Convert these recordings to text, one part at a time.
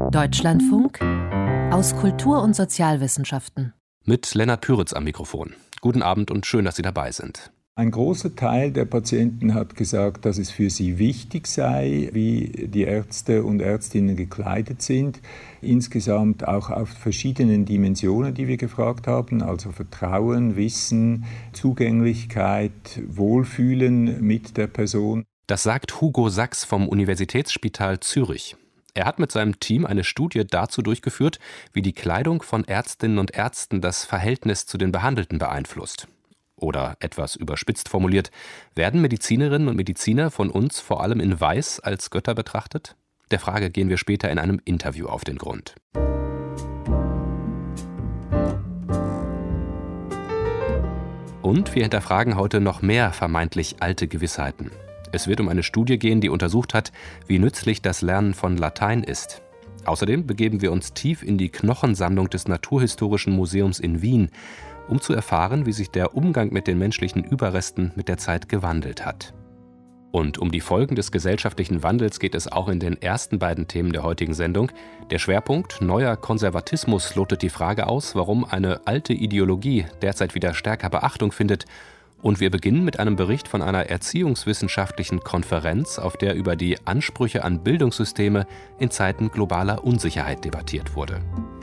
Deutschlandfunk aus Kultur- und Sozialwissenschaften. Mit Lennart Püritz am Mikrofon. Guten Abend und schön, dass Sie dabei sind. Ein großer Teil der Patienten hat gesagt, dass es für sie wichtig sei, wie die Ärzte und Ärztinnen gekleidet sind. Insgesamt auch auf verschiedenen Dimensionen, die wir gefragt haben, also Vertrauen, Wissen, Zugänglichkeit, Wohlfühlen mit der Person. Das sagt Hugo Sachs vom Universitätsspital Zürich. Er hat mit seinem Team eine Studie dazu durchgeführt, wie die Kleidung von Ärztinnen und Ärzten das Verhältnis zu den Behandelten beeinflusst. Oder etwas überspitzt formuliert, werden Medizinerinnen und Mediziner von uns vor allem in Weiß als Götter betrachtet? Der Frage gehen wir später in einem Interview auf den Grund. Und wir hinterfragen heute noch mehr vermeintlich alte Gewissheiten. Es wird um eine Studie gehen, die untersucht hat, wie nützlich das Lernen von Latein ist. Außerdem begeben wir uns tief in die Knochensammlung des Naturhistorischen Museums in Wien, um zu erfahren, wie sich der Umgang mit den menschlichen Überresten mit der Zeit gewandelt hat. Und um die Folgen des gesellschaftlichen Wandels geht es auch in den ersten beiden Themen der heutigen Sendung. Der Schwerpunkt neuer Konservatismus lotet die Frage aus, warum eine alte Ideologie derzeit wieder stärker Beachtung findet. Und wir beginnen mit einem Bericht von einer erziehungswissenschaftlichen Konferenz, auf der über die Ansprüche an Bildungssysteme in Zeiten globaler Unsicherheit debattiert wurde.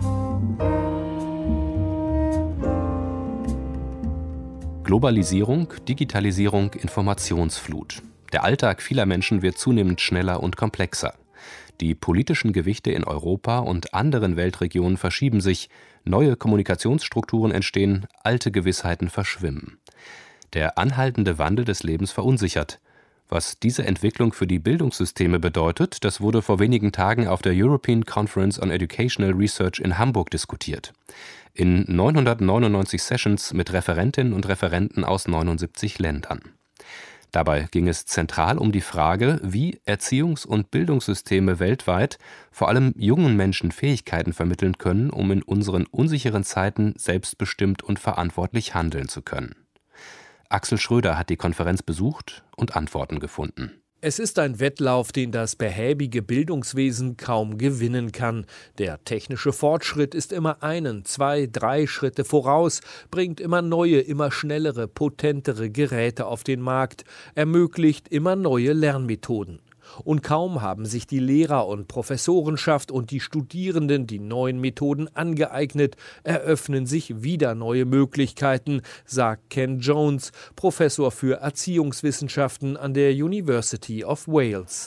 Globalisierung, Digitalisierung, Informationsflut. Der Alltag vieler Menschen wird zunehmend schneller und komplexer. Die politischen Gewichte in Europa und anderen Weltregionen verschieben sich, neue Kommunikationsstrukturen entstehen, alte Gewissheiten verschwimmen. Der anhaltende Wandel des Lebens verunsichert. Was diese Entwicklung für die Bildungssysteme bedeutet, das wurde vor wenigen Tagen auf der European Conference on Educational Research in Hamburg diskutiert. In 999 Sessions mit Referentinnen und Referenten aus 79 Ländern. Dabei ging es zentral um die Frage, wie Erziehungs- und Bildungssysteme weltweit vor allem jungen Menschen Fähigkeiten vermitteln können, um in unseren unsicheren Zeiten selbstbestimmt und verantwortlich handeln zu können. Axel Schröder hat die Konferenz besucht und Antworten gefunden. Es ist ein Wettlauf, den das behäbige Bildungswesen kaum gewinnen kann. Der technische Fortschritt ist immer 1, 2, 3 Schritte voraus, bringt immer neue, immer schnellere, potentere Geräte auf den Markt, ermöglicht immer neue Lernmethoden. Und kaum haben sich die Lehrer- und Professorenschaft und die Studierenden die neuen Methoden angeeignet, eröffnen sich wieder neue Möglichkeiten, sagt Ken Jones, Professor für Erziehungswissenschaften an der University of Wales.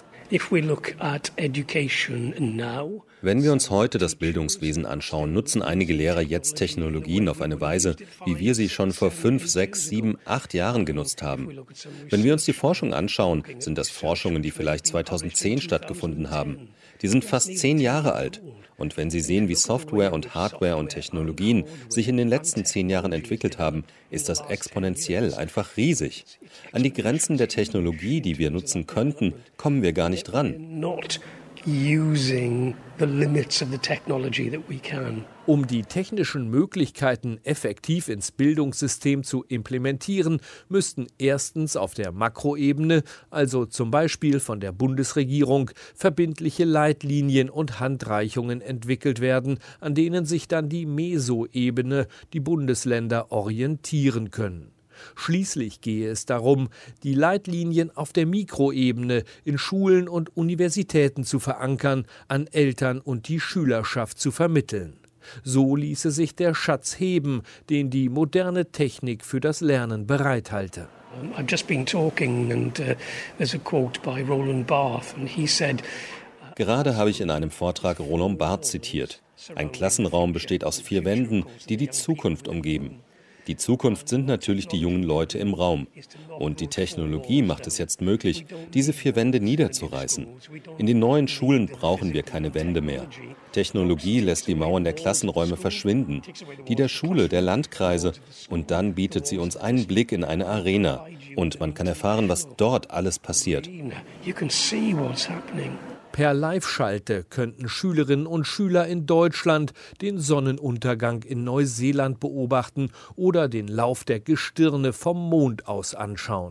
Wenn wir uns heute das Bildungswesen anschauen, nutzen einige Lehrer jetzt Technologien auf eine Weise, wie wir sie schon vor 5, 6, 7, 8 Jahren genutzt haben. Wenn wir uns die Forschung anschauen, sind das Forschungen, die vielleicht 2010 stattgefunden haben. Die sind fast 10 Jahre alt. Und wenn Sie sehen, wie Software und Hardware und Technologien sich in den letzten 10 Jahren entwickelt haben, ist das exponentiell, einfach riesig. An die Grenzen der Technologie, die wir nutzen könnten, kommen wir gar nicht ran. Um die technischen Möglichkeiten effektiv ins Bildungssystem zu implementieren, müssten erstens auf der Makroebene, also zum Beispiel von der Bundesregierung, verbindliche Leitlinien und Handreichungen entwickelt werden, an denen sich dann die Mesoebene, die Bundesländer, orientieren können. Schließlich gehe es darum, die Leitlinien auf der Mikroebene in Schulen und Universitäten zu verankern, an Eltern und die Schülerschaft zu vermitteln. So ließe sich der Schatz heben, den die moderne Technik für das Lernen bereithalte. I've just been talking and there's a quote by Roland Barthes and he said Gerade habe ich in einem Vortrag Roland Barthes zitiert. Ein Klassenraum besteht aus 4 Wänden, die die Zukunft umgeben. Die Zukunft sind natürlich die jungen Leute im Raum. Und die Technologie macht es jetzt möglich, diese 4 Wände niederzureißen. In den neuen Schulen brauchen wir keine Wände mehr. Technologie lässt die Mauern der Klassenräume verschwinden, die der Schule, der Landkreise. Und dann bietet sie uns einen Blick in eine Arena. Und man kann erfahren, was dort alles passiert. Per Live-Schalte könnten Schülerinnen und Schüler in Deutschland den Sonnenuntergang in Neuseeland beobachten oder den Lauf der Gestirne vom Mond aus anschauen.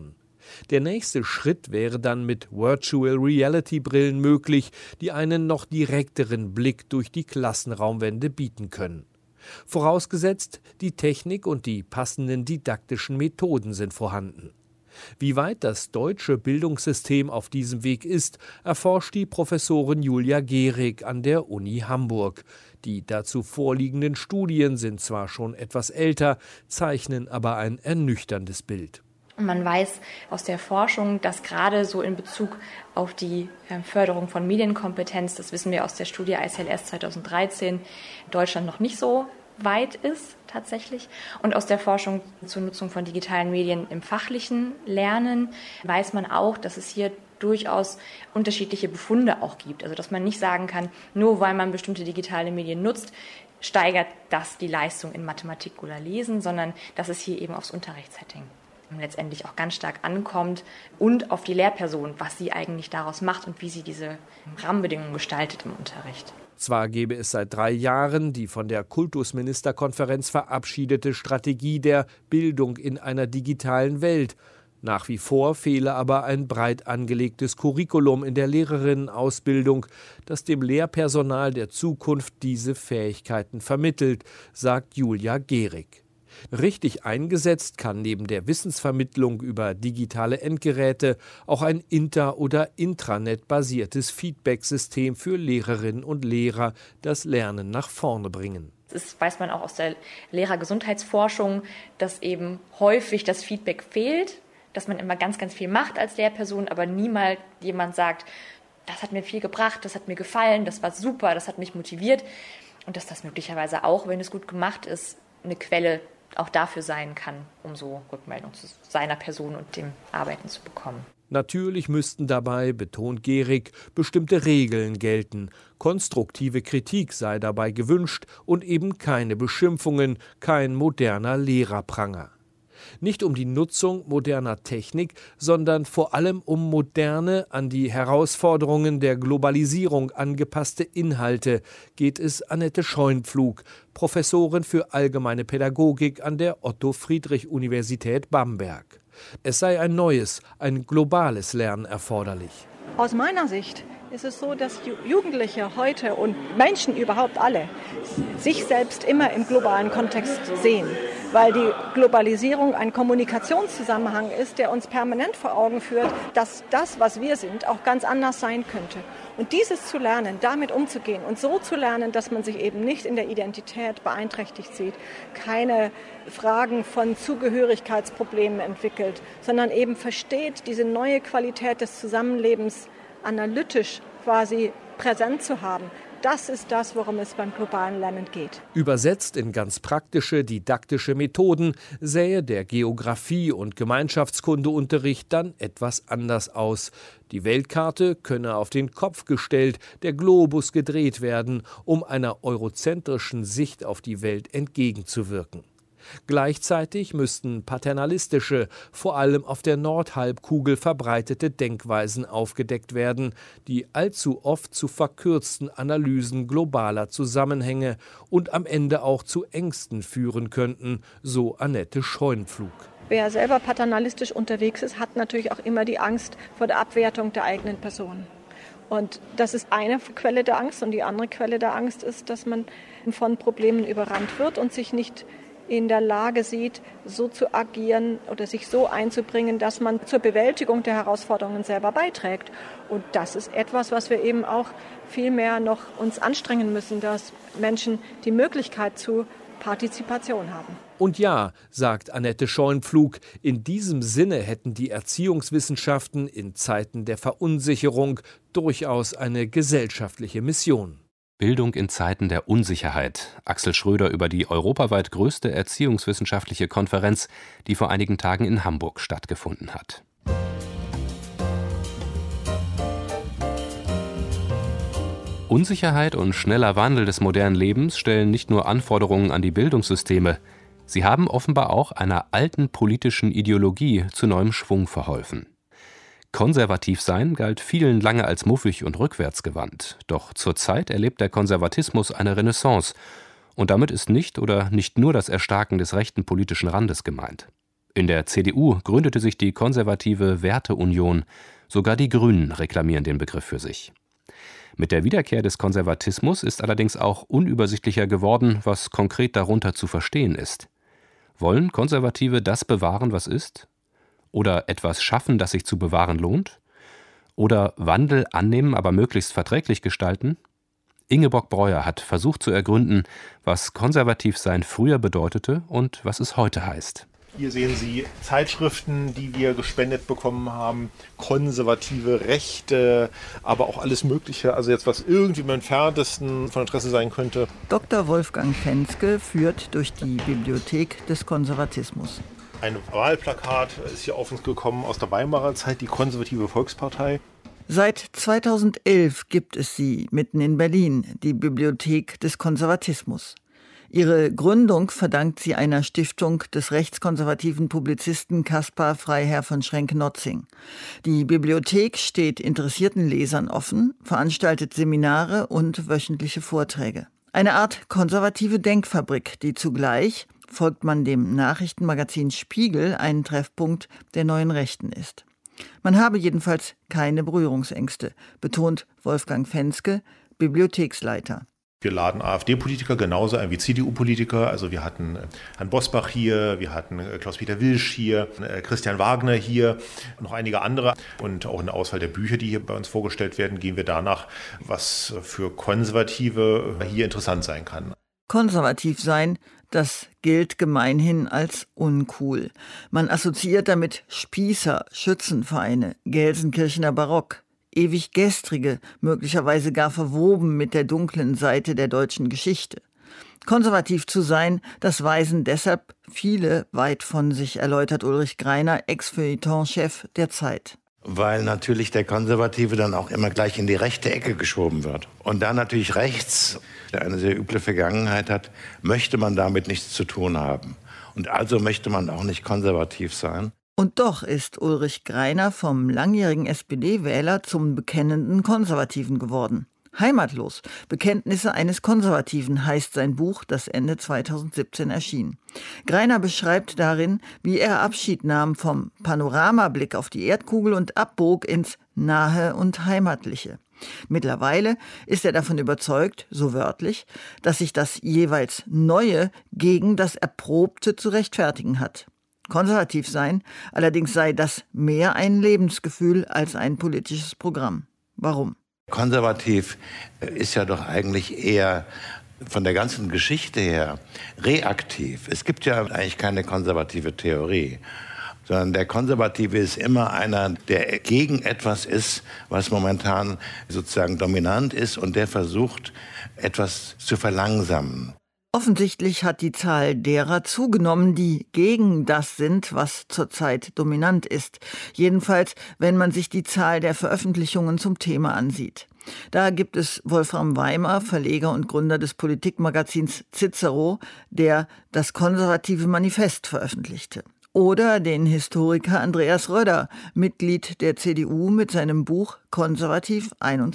Der nächste Schritt wäre dann mit Virtual Reality Brillen möglich, die einen noch direkteren Blick durch die Klassenraumwände bieten können. Vorausgesetzt, die Technik und die passenden didaktischen Methoden sind vorhanden. Wie weit das deutsche Bildungssystem auf diesem Weg ist, erforscht die Professorin Julia Gehrig an der Uni Hamburg. Die dazu vorliegenden Studien sind zwar schon etwas älter, zeichnen aber ein ernüchterndes Bild. Man weiß aus der Forschung, dass gerade so in Bezug auf die Förderung von Medienkompetenz, das wissen wir aus der Studie ICLS 2013, Deutschland noch nicht so weit ist tatsächlich. Und aus der Forschung zur Nutzung von digitalen Medien im fachlichen Lernen weiß man auch, dass es hier durchaus unterschiedliche Befunde auch gibt. Also dass man nicht sagen kann, nur weil man bestimmte digitale Medien nutzt, steigert das die Leistung in Mathematik oder Lesen, sondern dass es hier eben aufs Unterrichtssetting letztendlich auch ganz stark ankommt und auf die Lehrperson, was sie eigentlich daraus macht und wie sie diese Rahmenbedingungen gestaltet im Unterricht. Zwar gäbe es seit 3 Jahren die von der Kultusministerkonferenz verabschiedete Strategie der Bildung in einer digitalen Welt. Nach wie vor fehle aber ein breit angelegtes Curriculum in der Lehrerinnenausbildung, das dem Lehrpersonal der Zukunft diese Fähigkeiten vermittelt, sagt Julia Gehrig. Richtig eingesetzt kann neben der Wissensvermittlung über digitale Endgeräte auch ein Inter- oder Intranet-basiertes Feedback-System für Lehrerinnen und Lehrer das Lernen nach vorne bringen. Das weiß man auch aus der Lehrergesundheitsforschung, dass eben häufig das Feedback fehlt, dass man immer ganz, ganz viel macht als Lehrperson, aber niemals jemand sagt, das hat mir viel gebracht, das hat mir gefallen, das war super, das hat mich motiviert. Und dass das möglicherweise auch, wenn es gut gemacht ist, eine Quelle auch dafür sein kann, um so Rückmeldung zu seiner Person und dem Arbeiten zu bekommen. Natürlich müssten dabei, betont Gehrig, bestimmte Regeln gelten. Konstruktive Kritik sei dabei gewünscht und eben keine Beschimpfungen, kein moderner Lehrerpranger. Nicht um die Nutzung moderner Technik, sondern vor allem um moderne, an die Herausforderungen der Globalisierung angepasste Inhalte geht es Annette Scheunpflug, Professorin für Allgemeine Pädagogik an der Otto-Friedrich-Universität Bamberg. Es sei ein neues, ein globales Lernen erforderlich. Aus meiner Sicht ist es so, dass Jugendliche heute und Menschen überhaupt alle sich selbst immer im globalen Kontext sehen, weil die Globalisierung ein Kommunikationszusammenhang ist, der uns permanent vor Augen führt, dass das, was wir sind, auch ganz anders sein könnte. Und dieses zu lernen, damit umzugehen und so zu lernen, dass man sich eben nicht in der Identität beeinträchtigt sieht, keine Fragen von Zugehörigkeitsproblemen entwickelt, sondern eben versteht, diese neue Qualität des Zusammenlebens analytisch quasi präsent zu haben. Das ist das, worum es beim globalen Lernen geht. Übersetzt in ganz praktische, didaktische Methoden sähe der Geographie- und Gemeinschaftskundeunterricht dann etwas anders aus. Die Weltkarte könne auf den Kopf gestellt, der Globus gedreht werden, um einer eurozentrischen Sicht auf die Welt entgegenzuwirken. Gleichzeitig müssten paternalistische, vor allem auf der Nordhalbkugel verbreitete Denkweisen aufgedeckt werden, die allzu oft zu verkürzten Analysen globaler Zusammenhänge und am Ende auch zu Ängsten führen könnten, so Annette Scheunpflug. Wer selber paternalistisch unterwegs ist, hat natürlich auch immer die Angst vor der Abwertung der eigenen Person. Und das ist eine Quelle der Angst. Und die andere Quelle der Angst ist, dass man von Problemen überrannt wird und sich nicht in der Lage sieht, so zu agieren oder sich so einzubringen, dass man zur Bewältigung der Herausforderungen selber beiträgt. Und das ist etwas, was wir eben auch viel mehr noch uns anstrengen müssen, dass Menschen die Möglichkeit zu Partizipation haben. Und ja, sagt Annette Scheunpflug, in diesem Sinne hätten die Erziehungswissenschaften in Zeiten der Verunsicherung durchaus eine gesellschaftliche Mission. Bildung in Zeiten der Unsicherheit. Axel Schröder über die europaweit größte erziehungswissenschaftliche Konferenz, die vor einigen Tagen in Hamburg stattgefunden hat. Unsicherheit und schneller Wandel des modernen Lebens stellen nicht nur Anforderungen an die Bildungssysteme, sie haben offenbar auch einer alten politischen Ideologie zu neuem Schwung verholfen. Konservativ sein galt vielen lange als muffig und rückwärtsgewandt. Doch zurzeit erlebt der Konservatismus eine Renaissance. Und damit ist nicht oder nicht nur das Erstarken des rechten politischen Randes gemeint. In der CDU gründete sich die konservative Werteunion. Sogar die Grünen reklamieren den Begriff für sich. Mit der Wiederkehr des Konservatismus ist allerdings auch unübersichtlicher geworden, was konkret darunter zu verstehen ist. Wollen Konservative das bewahren, was ist? Oder etwas schaffen, das sich zu bewahren lohnt? Oder Wandel annehmen, aber möglichst verträglich gestalten? Ingeborg Breuer hat versucht zu ergründen, was Konservativsein früher bedeutete und was es heute heißt. Hier sehen Sie Zeitschriften, die wir gespendet bekommen haben, konservative Rechte, aber auch alles Mögliche, also jetzt was irgendwie im Entferntesten von Interesse sein könnte. Dr. Wolfgang Fenske führt durch die Bibliothek des Konservatismus. Ein Wahlplakat ist hier auf uns gekommen aus der Weimarer Zeit, die Konservative Volkspartei. Seit 2011 gibt es sie mitten in Berlin, die Bibliothek des Konservatismus. Ihre Gründung verdankt sie einer Stiftung des rechtskonservativen Publizisten Caspar Freiherr von Schrenk-Notzing. Die Bibliothek steht interessierten Lesern offen, veranstaltet Seminare und wöchentliche Vorträge. Eine Art konservative Denkfabrik, die zugleich, folgt man dem Nachrichtenmagazin Spiegel, ein Treffpunkt der neuen Rechten ist. Man habe jedenfalls keine Berührungsängste, betont Wolfgang Fenske, Bibliotheksleiter. Wir laden AfD-Politiker genauso ein wie CDU-Politiker. Also wir hatten Herrn Bosbach hier, wir hatten Klaus-Peter Wilsch hier, Christian Wagner hier, noch einige andere. Und auch in der Auswahl der Bücher, die hier bei uns vorgestellt werden, gehen wir danach, was für Konservative hier interessant sein kann. Konservativ sein, das gilt gemeinhin als uncool. Man assoziiert damit Spießer, Schützenvereine, Gelsenkirchener Barock. Ewig gestrige, möglicherweise gar verwoben mit der dunklen Seite der deutschen Geschichte. Konservativ zu sein, das weisen deshalb viele weit von sich, erläutert Ulrich Greiner, Ex-Feuilleton-Chef der Zeit. Weil natürlich der Konservative dann auch immer gleich in die rechte Ecke geschoben wird. Und da natürlich rechts, der eine sehr üble Vergangenheit hat, möchte man damit nichts zu tun haben. Und also möchte man auch nicht konservativ sein. Und doch ist Ulrich Greiner vom langjährigen SPD-Wähler zum bekennenden Konservativen geworden. Heimatlos. Bekenntnisse eines Konservativen heißt sein Buch, das Ende 2017 erschien. Greiner beschreibt darin, wie er Abschied nahm vom Panoramablick auf die Erdkugel und abbog ins Nahe und Heimatliche. Mittlerweile ist er davon überzeugt, so wörtlich, dass sich das jeweils Neue gegen das Erprobte zu rechtfertigen hat. Konservativ sein, allerdings sei das mehr ein Lebensgefühl als ein politisches Programm. Warum? Konservativ ist ja doch eigentlich eher von der ganzen Geschichte her reaktiv. Es gibt ja eigentlich keine konservative Theorie, sondern der Konservative ist immer einer, der gegen etwas ist, was momentan sozusagen dominant ist und der versucht, etwas zu verlangsamen. Offensichtlich hat die Zahl derer zugenommen, die gegen das sind, was zurzeit dominant ist. Jedenfalls, wenn man sich die Zahl der Veröffentlichungen zum Thema ansieht. Da gibt es Wolfram Weimar, Verleger und Gründer des Politikmagazins Cicero, der das konservative Manifest veröffentlichte. Oder den Historiker Andreas Röder, Mitglied der CDU mit seinem Buch Konservativ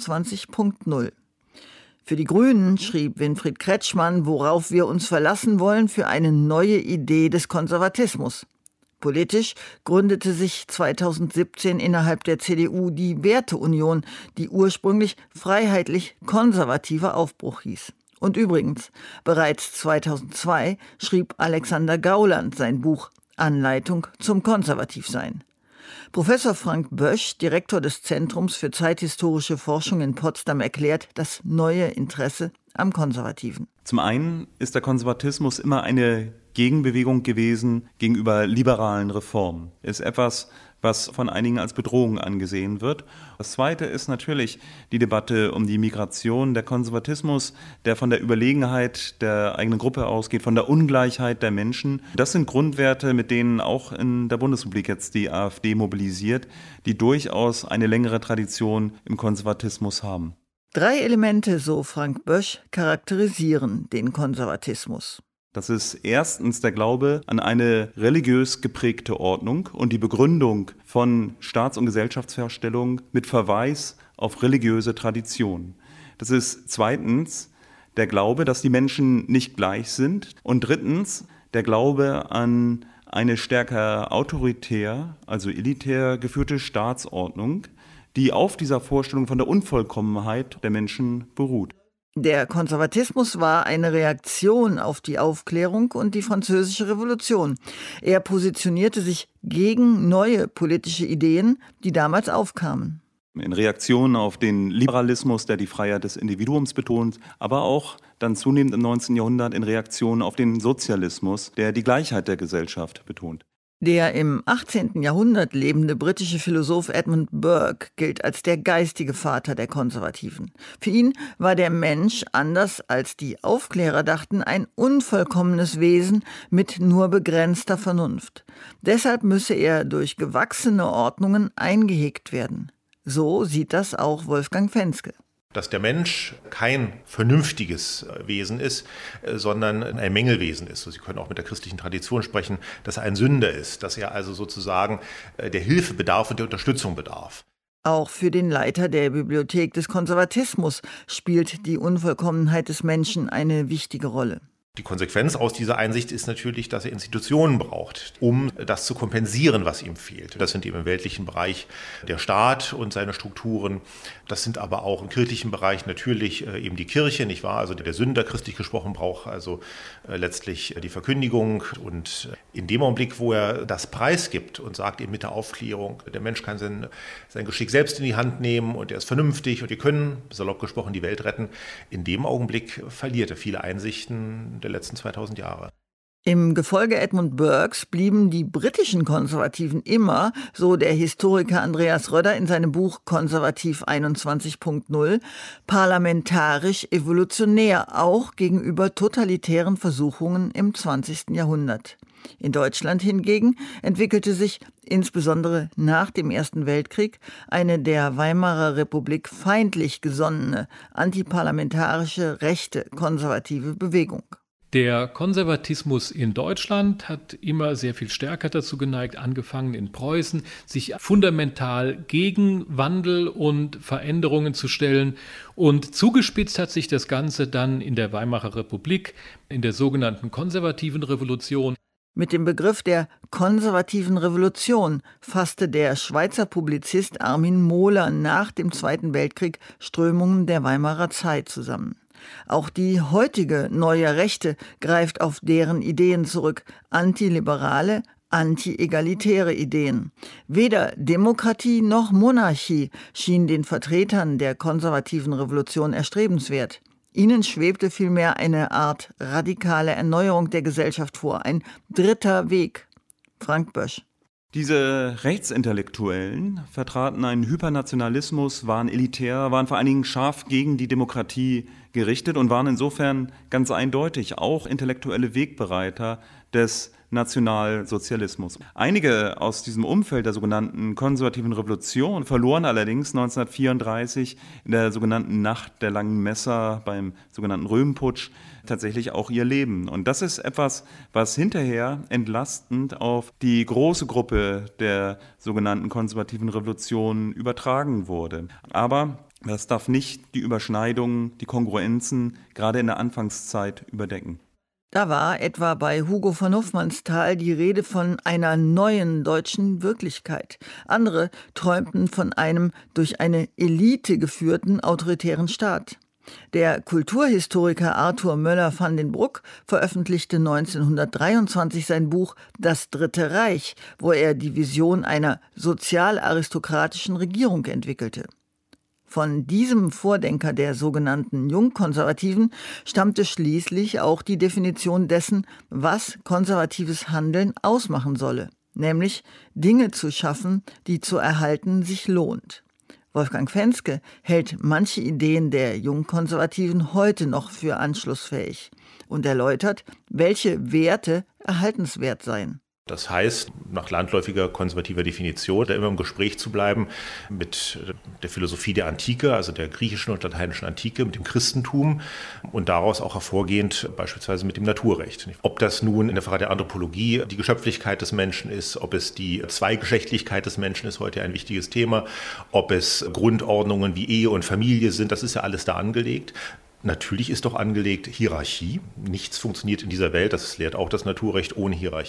21.0. Für die Grünen schrieb Winfried Kretschmann, worauf wir uns verlassen wollen für eine neue Idee des Konservatismus. Politisch gründete sich 2017 innerhalb der CDU die Werteunion, die ursprünglich freiheitlich-konservativer Aufbruch hieß. Und übrigens, bereits 2002 schrieb Alexander Gauland sein Buch Anleitung zum Konservativsein. Professor Frank Bösch, Direktor des Zentrums für zeithistorische Forschung in Potsdam, erklärt das neue Interesse am Konservativen. Zum einen ist der Konservatismus immer eine Gegenbewegung gewesen gegenüber liberalen Reformen. Ist etwas, was von einigen als Bedrohung angesehen wird. Das Zweite ist natürlich die Debatte um die Migration, der Konservatismus, der von der Überlegenheit der eigenen Gruppe ausgeht, von der Ungleichheit der Menschen. Das sind Grundwerte, mit denen auch in der Bundesrepublik jetzt die AfD mobilisiert, die durchaus eine längere Tradition im Konservatismus haben. 3 Elemente, so Frank Bösch, charakterisieren den Konservatismus. Das ist erstens der Glaube an eine religiös geprägte Ordnung und die Begründung von Staats- und Gesellschaftsvorstellungen mit Verweis auf religiöse Tradition. Das ist zweitens der Glaube, dass die Menschen nicht gleich sind. Und drittens der Glaube an eine stärker autoritär, also elitär geführte Staatsordnung, die auf dieser Vorstellung von der Unvollkommenheit der Menschen beruht. Der Konservatismus war eine Reaktion auf die Aufklärung und die Französische Revolution. Er positionierte sich gegen neue politische Ideen, die damals aufkamen. In Reaktion auf den Liberalismus, der die Freiheit des Individuums betont, aber auch dann zunehmend im 19. Jahrhundert in Reaktion auf den Sozialismus, der die Gleichheit der Gesellschaft betont. Der im 18. Jahrhundert lebende britische Philosoph Edmund Burke gilt als der geistige Vater der Konservativen. Für ihn war der Mensch, anders als die Aufklärer dachten, ein unvollkommenes Wesen mit nur begrenzter Vernunft. Deshalb müsse er durch gewachsene Ordnungen eingehegt werden. So sieht das auch Wolfgang Fenske. Dass der Mensch kein vernünftiges Wesen ist, sondern ein Mängelwesen ist. Sie können auch mit der christlichen Tradition sprechen, dass er ein Sünder ist, dass er also sozusagen der Hilfe bedarf und der Unterstützung bedarf. Auch für den Leiter der Bibliothek des Konservatismus spielt die Unvollkommenheit des Menschen eine wichtige Rolle. Die Konsequenz aus dieser Einsicht ist natürlich, dass er Institutionen braucht, um das zu kompensieren, was ihm fehlt. Das sind eben im weltlichen Bereich der Staat und seine Strukturen. Das sind aber auch im kirchlichen Bereich natürlich eben die Kirche, nicht wahr? Also der Sünder, christlich gesprochen, braucht also letztlich die Verkündigung. Und in dem Augenblick, wo er das preisgibt und sagt eben mit der Aufklärung, der Mensch kann sein Geschick selbst in die Hand nehmen und er ist vernünftig und wir können, salopp gesprochen, die Welt retten, in dem Augenblick verliert er viele Einsichten der letzten 2000 Jahre. Im Gefolge Edmund Burkes blieben die britischen Konservativen immer, so der Historiker Andreas Rödder in seinem Buch Konservativ 21.0, parlamentarisch evolutionär, auch gegenüber totalitären Versuchungen im 20. Jahrhundert. In Deutschland hingegen entwickelte sich insbesondere nach dem Ersten Weltkrieg eine der Weimarer Republik feindlich gesonnene, antiparlamentarische, rechte, konservative Bewegung. Der Konservatismus in Deutschland hat immer sehr viel stärker dazu geneigt, angefangen in Preußen, sich fundamental gegen Wandel und Veränderungen zu stellen. Und zugespitzt hat sich das Ganze dann in der Weimarer Republik, in der sogenannten konservativen Revolution. Mit dem Begriff der konservativen Revolution fasste der Schweizer Publizist Armin Mohler nach dem Zweiten Weltkrieg Strömungen der Weimarer Zeit zusammen. Auch die heutige neue Rechte greift auf deren Ideen zurück, antiliberale, anti-egalitäre Ideen. Weder Demokratie noch Monarchie schien den Vertretern der konservativen Revolution erstrebenswert. Ihnen schwebte vielmehr eine Art radikale Erneuerung der Gesellschaft vor, ein dritter Weg. Frank Bösch. Diese Rechtsintellektuellen vertraten einen Hypernationalismus, waren elitär, waren vor allen Dingen scharf gegen die Demokratie gerichtet und waren insofern ganz eindeutig auch intellektuelle Wegbereiter des Nationalsozialismus. Einige aus diesem Umfeld der sogenannten konservativen Revolution verloren allerdings 1934 in der sogenannten Nacht der langen Messer beim sogenannten Röhmputsch tatsächlich auch ihr Leben. Und das ist etwas, was hinterher entlastend auf die große Gruppe der sogenannten konservativen Revolution übertragen wurde. Aber das darf nicht die Überschneidungen, die Kongruenzen gerade in der Anfangszeit überdecken. Da war etwa bei Hugo von Hofmannsthal die Rede von einer neuen deutschen Wirklichkeit. Andere träumten von einem durch eine Elite geführten autoritären Staat. Der Kulturhistoriker Arthur Möller van den Bruck veröffentlichte 1923 sein Buch »Das Dritte Reich«, wo er die Vision einer sozialaristokratischen Regierung entwickelte. Von diesem Vordenker der sogenannten Jungkonservativen stammte schließlich auch die Definition dessen, was konservatives Handeln ausmachen solle, nämlich Dinge zu schaffen, die zu erhalten sich lohnt. Wolfgang Fenske hält manche Ideen der Jungkonservativen heute noch für anschlussfähig und erläutert, welche Werte erhaltenswert seien. Das heißt, nach landläufiger konservativer Definition, da immer im Gespräch zu bleiben mit der Philosophie der Antike, also der griechischen und lateinischen Antike, mit dem Christentum und daraus auch hervorgehend beispielsweise mit dem Naturrecht. Ob das nun in der Frage der Anthropologie die Geschöpflichkeit des Menschen ist, ob es die Zweigeschlechtlichkeit des Menschen ist, heute ein wichtiges Thema, ob es Grundordnungen wie Ehe und Familie sind, das ist ja alles da angelegt. Natürlich ist doch angelegt Hierarchie. Nichts funktioniert in dieser Welt, das lehrt auch das Naturrecht, ohne Hierarchie.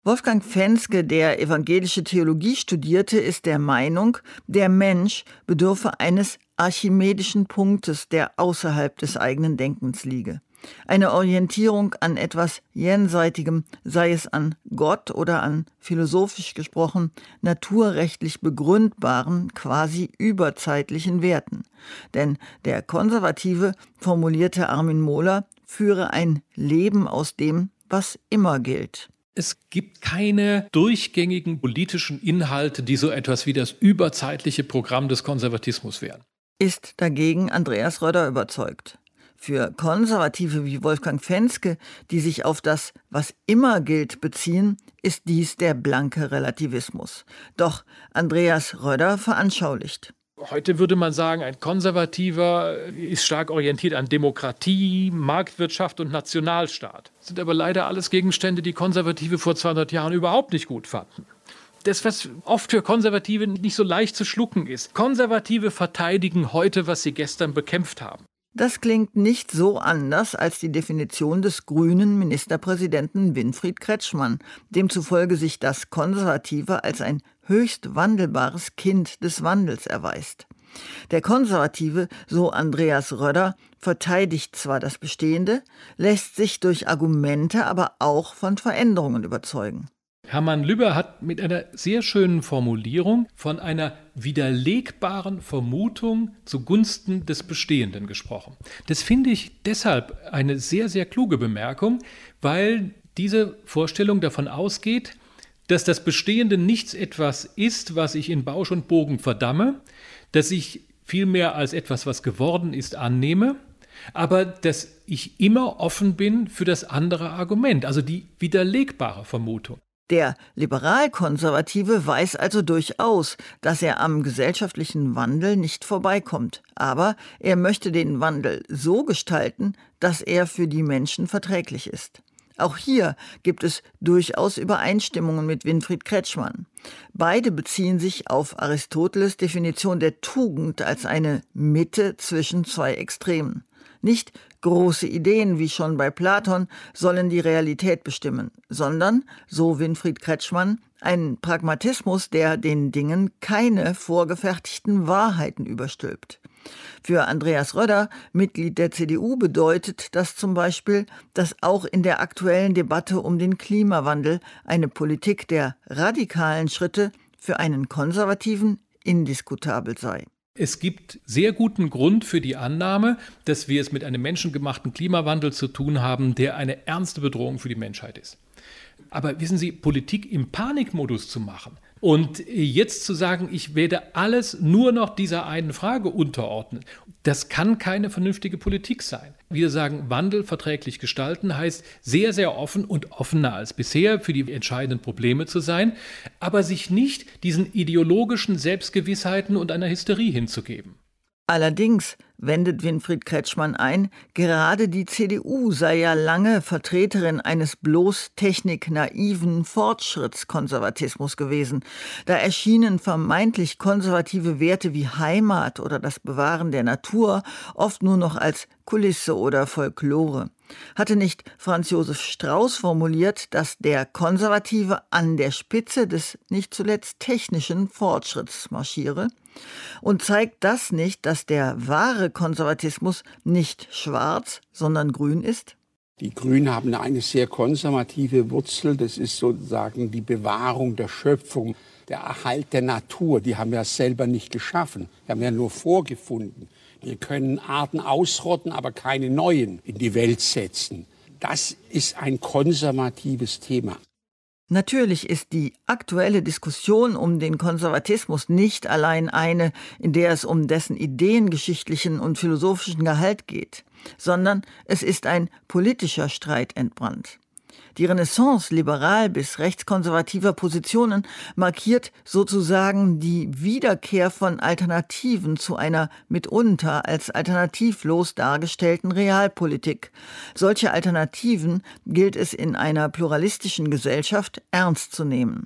Wolfgang Fenske, der evangelische Theologie studierte, ist der Meinung, der Mensch bedürfe eines archimedischen Punktes, der außerhalb des eigenen Denkens liege. Eine Orientierung an etwas Jenseitigem, sei es an Gott oder an, philosophisch gesprochen, naturrechtlich begründbaren, quasi überzeitlichen Werten. Denn der Konservative, formulierte Armin Mohler, führe ein Leben aus dem, was immer gilt. Es gibt keine durchgängigen politischen Inhalte, die so etwas wie das überzeitliche Programm des Konservatismus wären. Ist dagegen Andreas Rödder überzeugt. Für Konservative wie Wolfgang Fenske, die sich auf das, was immer gilt, beziehen, ist dies der blanke Relativismus. Doch Andreas Rödder veranschaulicht. Heute würde man sagen, ein Konservativer ist stark orientiert an Demokratie, Marktwirtschaft und Nationalstaat. Das sind aber leider alles Gegenstände, die Konservative vor 200 Jahren überhaupt nicht gut fanden. Das, was oft für Konservative nicht so leicht zu schlucken ist. Konservative verteidigen heute, was sie gestern bekämpft haben. Das klingt nicht so anders als die Definition des grünen Ministerpräsidenten Winfried Kretschmann, demzufolge sich das Konservative als ein höchst wandelbares Kind des Wandels erweist. Der Konservative, so Andreas Rödder, verteidigt zwar das Bestehende, lässt sich durch Argumente aber auch von Veränderungen überzeugen. Hermann Lübbe hat mit einer sehr schönen Formulierung von einer widerlegbaren Vermutung zugunsten des Bestehenden gesprochen. Das finde ich deshalb eine sehr, sehr kluge Bemerkung, weil diese Vorstellung davon ausgeht, dass das Bestehende nichts etwas ist, was ich in Bausch und Bogen verdamme, dass ich vielmehr als etwas, was geworden ist, annehme, aber dass ich immer offen bin für das andere Argument, also die widerlegbare Vermutung. Der Liberalkonservative weiß also durchaus, dass er am gesellschaftlichen Wandel nicht vorbeikommt. Aber er möchte den Wandel so gestalten, dass er für die Menschen verträglich ist. Auch hier gibt es durchaus Übereinstimmungen mit Winfried Kretschmann. Beide beziehen sich auf Aristoteles' Definition der Tugend als eine Mitte zwischen zwei Extremen. Nicht große Ideen wie schon bei Platon sollen die Realität bestimmen, sondern, so Winfried Kretschmann, ein Pragmatismus, der den Dingen keine vorgefertigten Wahrheiten überstülpt. Für Andreas Rödder, Mitglied der CDU, bedeutet das zum Beispiel, dass auch in der aktuellen Debatte um den Klimawandel eine Politik der radikalen Schritte für einen Konservativen indiskutabel sei. Es gibt sehr guten Grund für die Annahme, dass wir es mit einem menschengemachten Klimawandel zu tun haben, der eine ernste Bedrohung für die Menschheit ist. Aber wissen Sie, Politik im Panikmodus zu machen und jetzt zu sagen, ich werde alles nur noch dieser einen Frage unterordnen, das kann keine vernünftige Politik sein. Wir sagen, Wandel verträglich gestalten heißt sehr, sehr offen und offener als bisher für die entscheidenden Probleme zu sein, aber sich nicht diesen ideologischen Selbstgewissheiten und einer Hysterie hinzugeben. Allerdings wendet Winfried Kretschmann ein, gerade die CDU sei ja lange Vertreterin eines bloß techniknaiven Fortschrittskonservatismus gewesen. Da erschienen vermeintlich konservative Werte wie Heimat oder das Bewahren der Natur oft nur noch als Kulisse oder Folklore. Hatte nicht Franz Josef Strauß formuliert, dass der Konservative an der Spitze des nicht zuletzt technischen Fortschritts marschiere? Und zeigt das nicht, dass der wahre Konservatismus nicht schwarz, sondern grün ist? Die Grünen haben eine sehr konservative Wurzel. Das ist sozusagen die Bewahrung der Schöpfung, der Erhalt der Natur. Die haben wir selber nicht geschaffen. Die haben wir nur vorgefunden. Wir können Arten ausrotten, aber keine neuen in die Welt setzen. Das ist ein konservatives Thema. Natürlich ist die aktuelle Diskussion um den Konservatismus nicht allein eine, in der es um dessen ideengeschichtlichen und philosophischen Gehalt geht, sondern es ist ein politischer Streit entbrannt. Die Renaissance liberal bis rechtskonservativer Positionen markiert sozusagen die Wiederkehr von Alternativen zu einer mitunter als alternativlos dargestellten Realpolitik. Solche Alternativen gilt es in einer pluralistischen Gesellschaft ernst zu nehmen.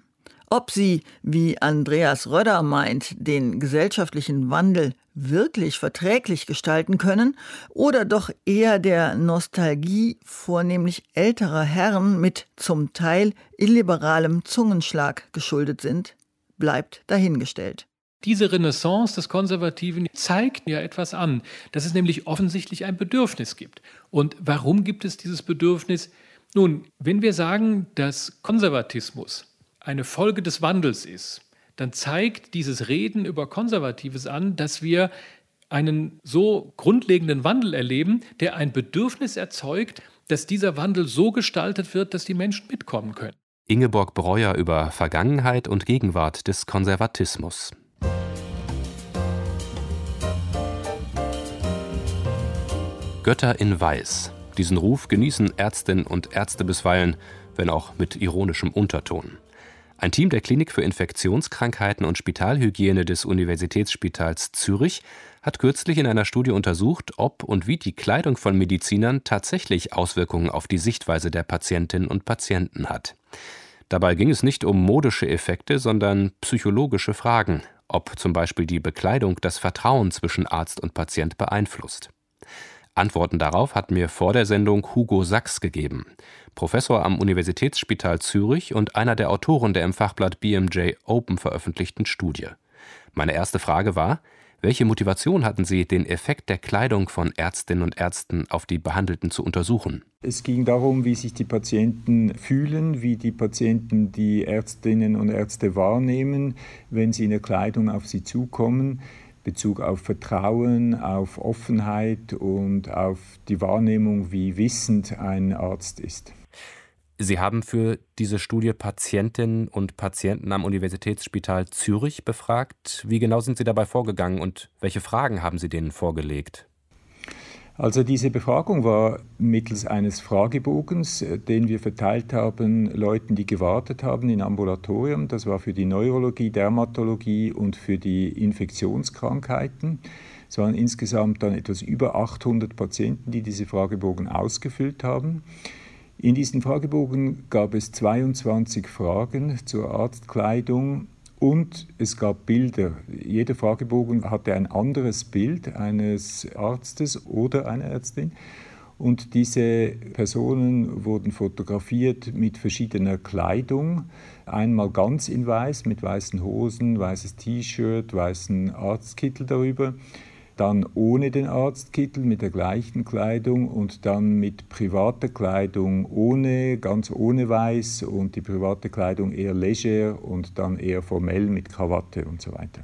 Ob sie, wie Andreas Rödder meint, den gesellschaftlichen Wandel wirklich verträglich gestalten können oder doch eher der Nostalgie vornehmlich älterer Herren mit zum Teil illiberalem Zungenschlag geschuldet sind, bleibt dahingestellt. Diese Renaissance des Konservativen zeigt ja etwas an, dass es nämlich offensichtlich ein Bedürfnis gibt. Und warum gibt es dieses Bedürfnis? Nun, wenn wir sagen, dass Konservatismus eine Folge des Wandels ist, dann zeigt dieses Reden über Konservatives an, dass wir einen so grundlegenden Wandel erleben, der ein Bedürfnis erzeugt, dass dieser Wandel so gestaltet wird, dass die Menschen mitkommen können. Ingeborg Breuer über Vergangenheit und Gegenwart des Konservatismus. Götter in Weiß. Diesen Ruf genießen Ärztinnen und Ärzte bisweilen, wenn auch mit ironischem Unterton. Ein Team der Klinik für Infektionskrankheiten und Spitalhygiene des Universitätsspitals Zürich hat kürzlich in einer Studie untersucht, ob und wie die Kleidung von Medizinern tatsächlich Auswirkungen auf die Sichtweise der Patientinnen und Patienten hat. Dabei ging es nicht um modische Effekte, sondern psychologische Fragen, ob zum Beispiel die Bekleidung das Vertrauen zwischen Arzt und Patient beeinflusst. Antworten darauf hat mir vor der Sendung Hugo Sachs gegeben, Professor am Universitätsspital Zürich und einer der Autoren der im Fachblatt BMJ Open veröffentlichten Studie. Meine erste Frage war, welche Motivation hatten Sie, den Effekt der Kleidung von Ärztinnen und Ärzten auf die Behandelten zu untersuchen? Es ging darum, wie sich die Patienten fühlen, wie die Patienten die Ärztinnen und Ärzte wahrnehmen, wenn sie in der Kleidung auf sie zukommen. Bezug auf Vertrauen, auf Offenheit und auf die Wahrnehmung, wie wissend ein Arzt ist. Sie haben für diese Studie Patientinnen und Patienten am Universitätsspital Zürich befragt. Wie genau sind Sie dabei vorgegangen und welche Fragen haben Sie denen vorgelegt? Also diese Befragung war mittels eines Fragebogens, den wir verteilt haben, Leuten, die gewartet haben im Ambulatorium. Das war für die Neurologie, Dermatologie und für die Infektionskrankheiten. Es waren insgesamt dann etwas über 800 Patienten, die diese Fragebogen ausgefüllt haben. In diesem Fragebogen gab es 22 Fragen zur Arztkleidung. Und es gab Bilder. Jeder Fragebogen hatte ein anderes Bild eines Arztes oder einer Ärztin. Und diese Personen wurden fotografiert mit verschiedener Kleidung. Einmal ganz in weiß, mit weißen Hosen, weißes T-Shirt, weißen Arztkittel darüber. Dann ohne den Arztkittel, mit der gleichen Kleidung und dann mit privater Kleidung ganz ohne Weiß und die private Kleidung eher leger und dann eher formell mit Krawatte und so weiter.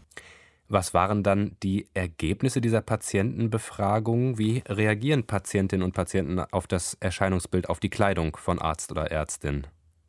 Was waren dann die Ergebnisse dieser Patientenbefragung? Wie reagieren Patientinnen und Patienten auf das Erscheinungsbild, auf die Kleidung von Arzt oder Ärztin?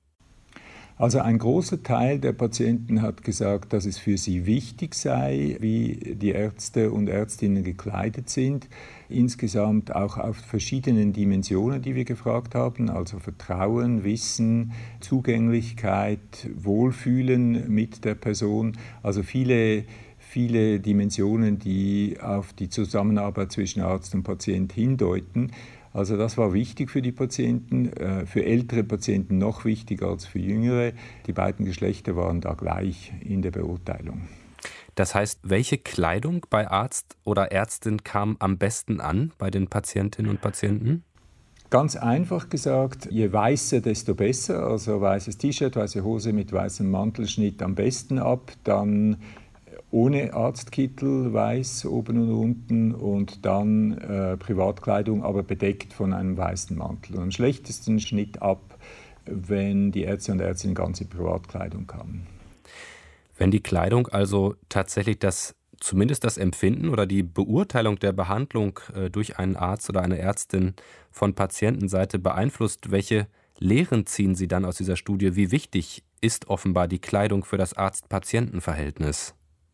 Also ein großer Teil der Patienten hat gesagt, dass es für sie wichtig sei, wie die Ärzte und Ärztinnen gekleidet sind. Insgesamt auch auf verschiedenen Dimensionen, die wir gefragt haben, also Vertrauen, Wissen, Zugänglichkeit, Wohlfühlen mit der Person. Also viele Dimensionen, die auf die Zusammenarbeit zwischen Arzt und Patient hindeuten. Also das war wichtig für die Patienten, für ältere Patienten noch wichtiger als für jüngere. Die beiden Geschlechter waren da gleich in der Beurteilung. Das heißt, welche Kleidung bei Arzt oder Ärztin kam am besten an bei den Patientinnen und Patienten? Ganz einfach gesagt, je weißer, desto besser. Also weißes T-Shirt, weiße Hose mit weißem Mantelschnitt am besten ab. Dann ohne Arztkittel, weiß oben und unten und dann Privatkleidung, aber bedeckt von einem weißen Mantel. Und am schlechtesten Schnitt ab, wenn die Ärzte und Ärztinnen ganz in Privatkleidung kamen. Wenn die Kleidung also tatsächlich zumindest das Empfinden oder die Beurteilung der Behandlung durch einen Arzt oder eine Ärztin von Patientenseite beeinflusst, welche Lehren ziehen Sie dann aus dieser Studie? Wie wichtig ist offenbar die Kleidung für das Arzt-Patient-Verhältnis?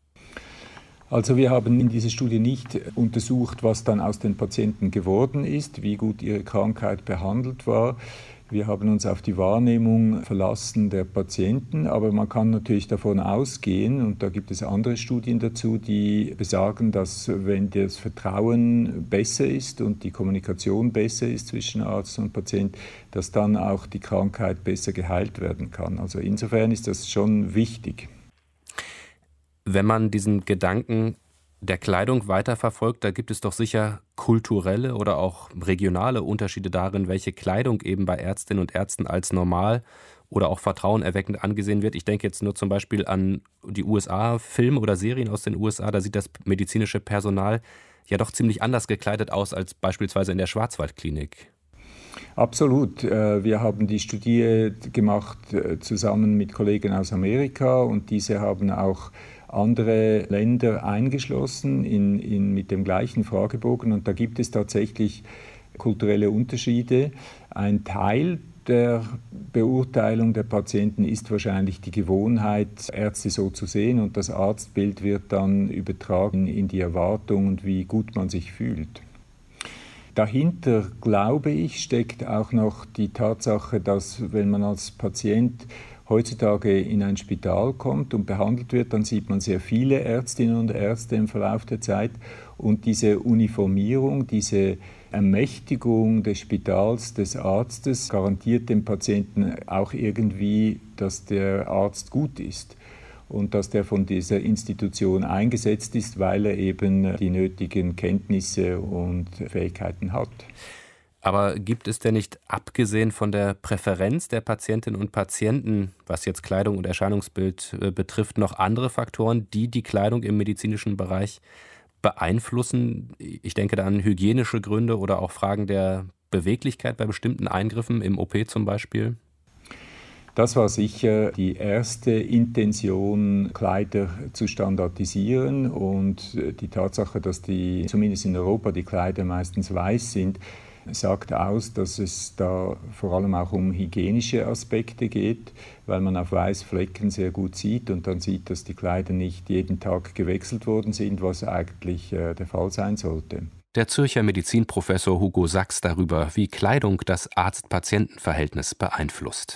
Also wir haben in dieser Studie nicht untersucht, was dann aus den Patienten geworden ist, wie gut ihre Krankheit behandelt war. Wir haben uns auf die Wahrnehmung verlassen der Patienten, aber man kann natürlich davon ausgehen, und da gibt es andere Studien dazu, die besagen, dass wenn das Vertrauen besser ist und die Kommunikation besser ist zwischen Arzt und Patient, dass dann auch die Krankheit besser geheilt werden kann. Also insofern ist das schon wichtig. Wenn man diesen Gedanken der Kleidung weiterverfolgt, da gibt es doch sicher kulturelle oder auch regionale Unterschiede darin, welche Kleidung eben bei Ärztinnen und Ärzten als normal oder auch vertrauenerweckend angesehen wird. Ich denke jetzt nur zum Beispiel an die USA, Filme oder Serien aus den USA, da sieht das medizinische Personal ja doch ziemlich anders gekleidet aus als beispielsweise in der Schwarzwaldklinik. Absolut. Wir haben die Studie gemacht zusammen mit Kollegen aus Amerika und diese haben auch andere Länder eingeschlossen mit dem gleichen Fragebogen und da gibt es tatsächlich kulturelle Unterschiede. Ein Teil der Beurteilung der Patienten ist wahrscheinlich die Gewohnheit, Ärzte so zu sehen und das Arztbild wird dann übertragen in die Erwartung und wie gut man sich fühlt. Dahinter, glaube ich, steckt auch noch die Tatsache, dass wenn man als Patient heutzutage in ein Spital kommt und behandelt wird, dann sieht man sehr viele Ärztinnen und Ärzte im Verlauf der Zeit und diese Uniformierung, diese Ermächtigung des Spitals, des Arztes garantiert dem Patienten auch irgendwie, dass der Arzt gut ist und dass der von dieser Institution eingesetzt ist, weil er eben die nötigen Kenntnisse und Fähigkeiten hat. Aber gibt es denn nicht, abgesehen von der Präferenz der Patientinnen und Patienten, was jetzt Kleidung und Erscheinungsbild betrifft, noch andere Faktoren, die die Kleidung im medizinischen Bereich beeinflussen? Ich denke da an hygienische Gründe oder auch Fragen der Beweglichkeit bei bestimmten Eingriffen, im OP zum Beispiel. Das war sicher die erste Intention, Kleider zu standardisieren und die Tatsache, dass zumindest in Europa die Kleider meistens weiß sind, sagt aus, dass es da vor allem auch um hygienische Aspekte geht, weil man auf weißen Flecken sehr gut sieht und dann sieht, dass die Kleider nicht jeden Tag gewechselt worden sind, was eigentlich der Fall sein sollte. Der Zürcher Medizinprofessor Hugo Sachs darüber, wie Kleidung das Arzt-Patienten-Verhältnis beeinflusst.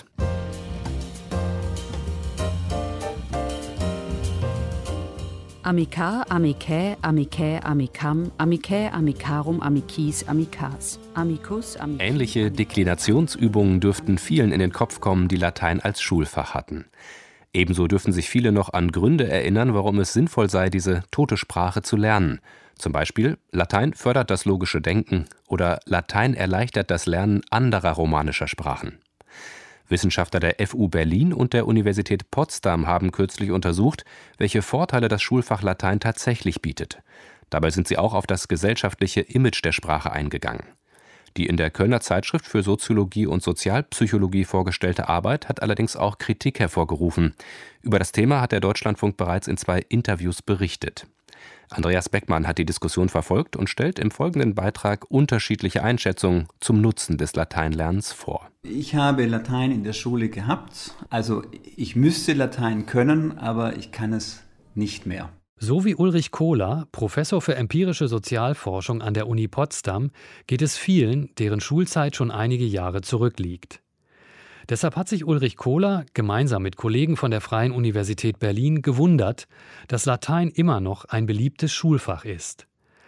Amica, amicae, amicae, amicam, amicae, amicarum, amicis, amicas, amicus, amicus. Ähnliche Deklinationsübungen dürften vielen in den Kopf kommen, die Latein als Schulfach hatten. Ebenso dürfen sich viele noch an Gründe erinnern, warum es sinnvoll sei, diese tote Sprache zu lernen. Zum Beispiel, Latein fördert das logische Denken oder Latein erleichtert das Lernen anderer romanischer Sprachen. Wissenschaftler der FU Berlin und der Universität Potsdam haben kürzlich untersucht, welche Vorteile das Schulfach Latein tatsächlich bietet. Dabei sind sie auch auf das gesellschaftliche Image der Sprache eingegangen. Die in der Kölner Zeitschrift für Soziologie und Sozialpsychologie vorgestellte Arbeit hat allerdings auch Kritik hervorgerufen. Über das Thema hat der Deutschlandfunk bereits in 2 Interviews berichtet. Andreas Beckmann hat die Diskussion verfolgt und stellt im folgenden Beitrag unterschiedliche Einschätzungen zum Nutzen des Lateinlernens vor. Ich habe Latein in der Schule gehabt, also ich müsste Latein können, aber ich kann es nicht mehr. So wie Ulrich Kohler, Professor für empirische Sozialforschung an der Uni Potsdam, geht es vielen, deren Schulzeit schon einige Jahre zurückliegt. Deshalb hat sich Ulrich Kohler gemeinsam mit Kollegen von der Freien Universität Berlin gewundert, dass Latein immer noch ein beliebtes Schulfach ist.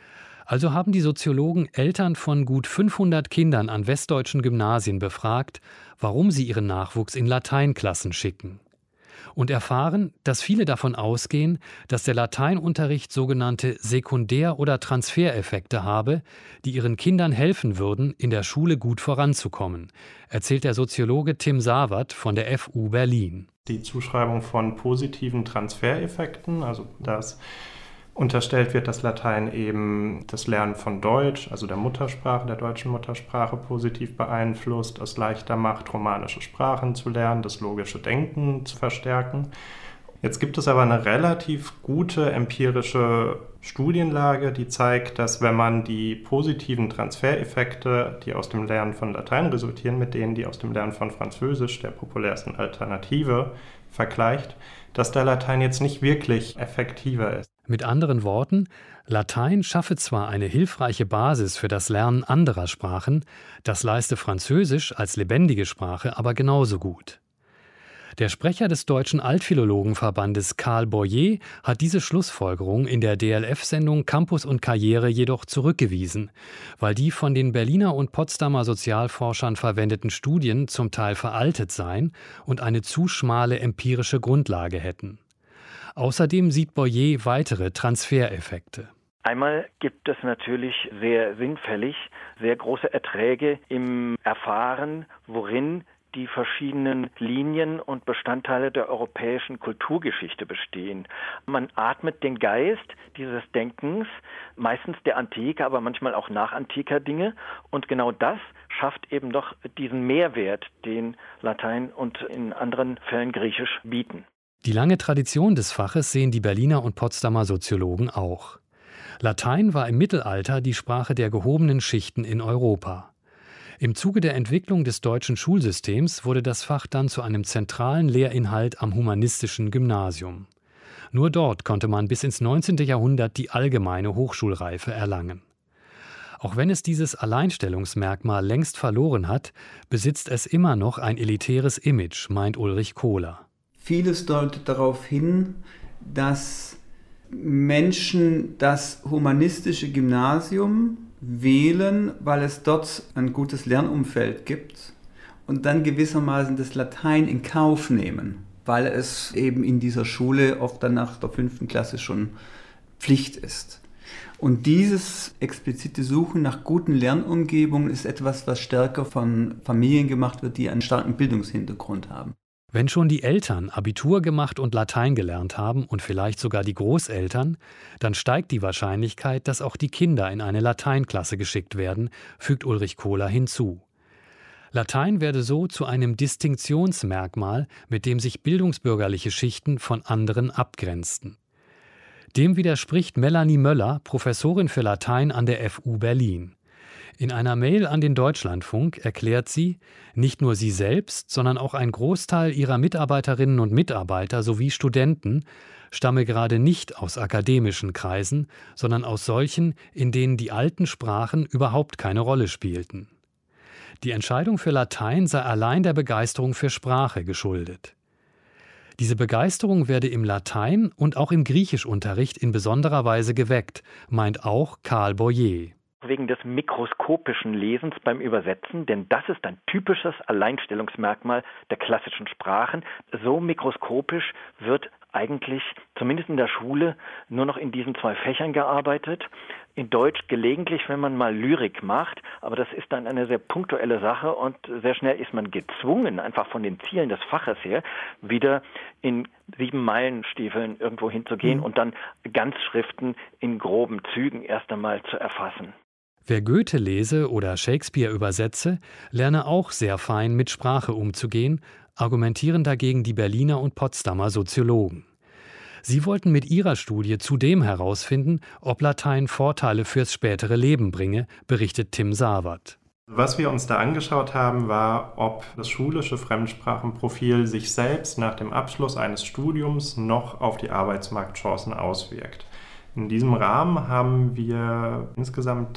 Also haben die Soziologen Eltern von gut 500 Kindern an westdeutschen Gymnasien befragt, warum sie ihren Nachwuchs in Lateinklassen schicken. Und erfahren, dass viele davon ausgehen, dass der Lateinunterricht sogenannte Sekundär- oder Transfereffekte habe, die ihren Kindern helfen würden, in der Schule gut voranzukommen, erzählt der Soziologe Tim Sawert von der FU Berlin. Die Zuschreibung von positiven Transfereffekten, also dass unterstellt wird, dass Latein eben das Lernen von Deutsch, also der Muttersprache, der deutschen Muttersprache, positiv beeinflusst, es leichter macht, romanische Sprachen zu lernen, das logische Denken zu verstärken. Jetzt gibt es aber eine relativ gute empirische Studienlage, die zeigt, dass wenn man die positiven Transfereffekte, die aus dem Lernen von Latein resultieren, mit denen, die aus dem Lernen von Französisch, der populärsten Alternative, vergleicht, dass der Latein jetzt nicht wirklich effektiver ist. Mit anderen Worten, Latein schaffe zwar eine hilfreiche Basis für das Lernen anderer Sprachen, das leiste Französisch als lebendige Sprache aber genauso gut. Der Sprecher des Deutschen Altphilologenverbandes Karl Boyer hat diese Schlussfolgerung in der DLF-Sendung Campus und Karriere jedoch zurückgewiesen, weil die von den Berliner und Potsdamer Sozialforschern verwendeten Studien zum Teil veraltet seien und eine zu schmale empirische Grundlage hätten. Außerdem sieht Boyer weitere Transfereffekte. Einmal gibt es natürlich sehr sinnfällig sehr große Erträge im Erfahren, worin die verschiedenen Linien und Bestandteile der europäischen Kulturgeschichte bestehen. Man atmet den Geist dieses Denkens, meistens der Antike, aber manchmal auch nachantiker Dinge. Und genau das schafft eben doch diesen Mehrwert, den Latein und in anderen Fällen Griechisch bieten. Die lange Tradition des Faches sehen die Berliner und Potsdamer Soziologen auch. Latein war im Mittelalter die Sprache der gehobenen Schichten in Europa. Im Zuge der Entwicklung des deutschen Schulsystems wurde das Fach dann zu einem zentralen Lehrinhalt am humanistischen Gymnasium. Nur dort konnte man bis ins 19. Jahrhundert die allgemeine Hochschulreife erlangen. Auch wenn es dieses Alleinstellungsmerkmal längst verloren hat, besitzt es immer noch ein elitäres Image, meint Ulrich Kohler. Vieles deutet darauf hin, dass Menschen das humanistische Gymnasium wählen, weil es dort ein gutes Lernumfeld gibt und dann gewissermaßen das Latein in Kauf nehmen, weil es eben in dieser Schule oft dann nach der 5. Klasse schon Pflicht ist. Und dieses explizite Suchen nach guten Lernumgebungen ist etwas, was stärker von Familien gemacht wird, die einen starken Bildungshintergrund haben. Wenn schon die Eltern Abitur gemacht und Latein gelernt haben und vielleicht sogar die Großeltern, dann steigt die Wahrscheinlichkeit, dass auch die Kinder in eine Lateinklasse geschickt werden, fügt Ulrich Kohler hinzu. Latein werde so zu einem Distinktionsmerkmal, mit dem sich bildungsbürgerliche Schichten von anderen abgrenzten. Dem widerspricht Melanie Möller, Professorin für Latein an der FU Berlin. In einer Mail an den Deutschlandfunk erklärt sie, nicht nur sie selbst, sondern auch ein Großteil ihrer Mitarbeiterinnen und Mitarbeiter sowie Studenten stamme gerade nicht aus akademischen Kreisen, sondern aus solchen, in denen die alten Sprachen überhaupt keine Rolle spielten. Die Entscheidung für Latein sei allein der Begeisterung für Sprache geschuldet. Diese Begeisterung werde im Latein- und auch im Griechischunterricht in besonderer Weise geweckt, meint auch Karl Boyer. Wegen des mikroskopischen Lesens beim Übersetzen, denn das ist ein typisches Alleinstellungsmerkmal der klassischen Sprachen. So mikroskopisch wird eigentlich, zumindest in der Schule, nur noch in diesen 2 Fächern gearbeitet. In Deutsch gelegentlich, wenn man mal Lyrik macht, aber das ist dann eine sehr punktuelle Sache und sehr schnell ist man gezwungen, einfach von den Zielen des Faches her, wieder in 7-Meilen-Stiefeln irgendwo hinzugehen und dann Ganzschriften in groben Zügen erst einmal zu erfassen. Wer Goethe lese oder Shakespeare übersetze, lerne auch sehr fein mit Sprache umzugehen, argumentieren dagegen die Berliner und Potsdamer Soziologen. Sie wollten mit ihrer Studie zudem herausfinden, ob Latein Vorteile fürs spätere Leben bringe, berichtet Tim Sawert. Was wir uns da angeschaut haben, war, ob das schulische Fremdsprachenprofil sich selbst nach dem Abschluss eines Studiums noch auf die Arbeitsmarktchancen auswirkt. In diesem Rahmen haben wir insgesamt